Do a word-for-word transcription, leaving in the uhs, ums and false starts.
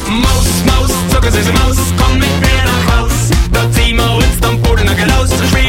Maus, Maus, zucken Sie Maus, komm mit mir nach Haus. Da ziehen wir uns dann Boden los.